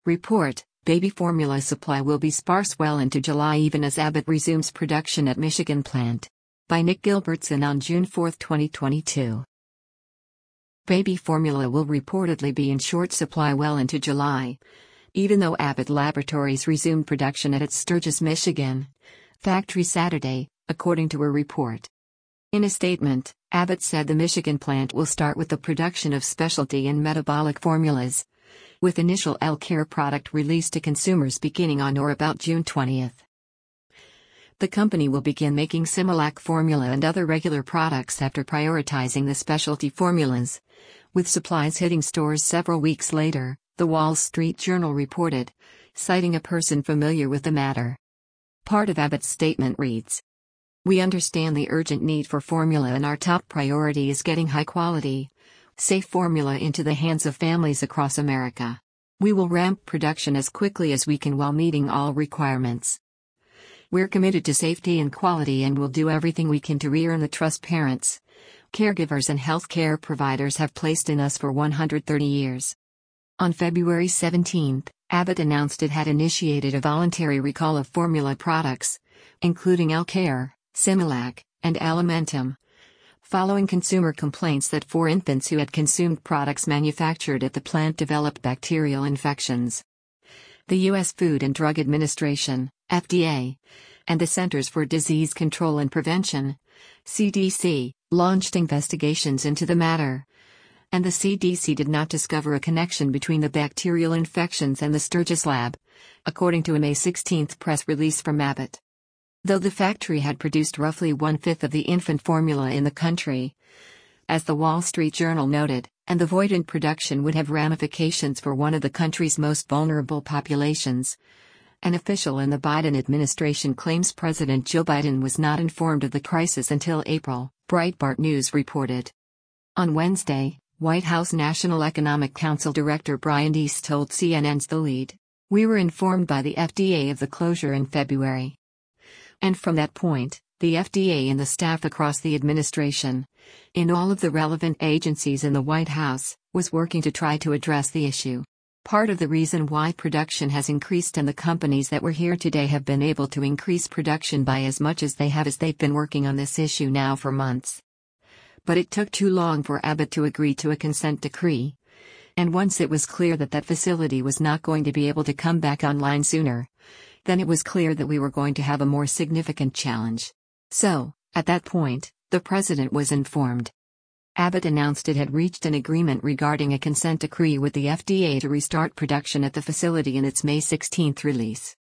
Report: Baby formula supply will be sparse well into July even as Abbott resumes production at Michigan plant. By Nick Gilbertson on June 4, 2022. Baby formula will reportedly be in short supply well into July, even though Abbott Laboratories resumed production at its Sturgis, Michigan factory Saturday, according to a report. In a statement, Abbott said the Michigan plant will start with the production of specialty and metabolic formulas, with initial L-Care product released to consumers beginning on or about June 20. The company will begin making Similac formula and other regular products after prioritizing the specialty formulas, with supplies hitting stores several weeks later, The Wall Street Journal reported, citing a person familiar with the matter. Part of Abbott's statement reads: "We understand the urgent need for formula and our top priority is getting high-quality, safe formula into the hands of families across America. We will ramp production as quickly as we can while meeting all requirements. We're committed to safety and quality and will do everything we can to re-earn the trust parents, caregivers and healthcare providers have placed in us for 130 years." On February 17, Abbott announced it had initiated a voluntary recall of formula products, including L-Care, Similac, and Alimentum, following consumer complaints that 4 infants who had consumed products manufactured at the plant developed bacterial infections. The U.S. Food and Drug Administration, FDA, and the Centers for Disease Control and Prevention, CDC, launched investigations into the matter, and the CDC did not discover a connection between the bacterial infections and the Sturgis lab, according to a May 16 press release from Abbott. Though the factory had produced roughly 1/5 of the infant formula in the country, as the Wall Street Journal noted, and the void in production would have ramifications for one of the country's most vulnerable populations. An official in the Biden administration claims President Joe Biden was not informed of the crisis until April, Breitbart News reported. On Wednesday, White House National Economic Council Director Brian Deese told CNN's The Lead, "We were informed by the FDA of the closure in February. And from that point, the FDA and the staff across the administration, in all of the relevant agencies in the White House, was working to try to address the issue. Part of the reason why production has increased and the companies that were here today have been able to increase production by as much as they have is they've been working on this issue now for months. But it took too long for Abbott to agree to a consent decree. And once it was clear that that facility was not going to be able to come back online sooner, then it was clear that we were going to have a more significant challenge. So, at that point, the president was informed." Abbott announced it had reached an agreement regarding a consent decree with the FDA to restart production at the facility in its May 16 release.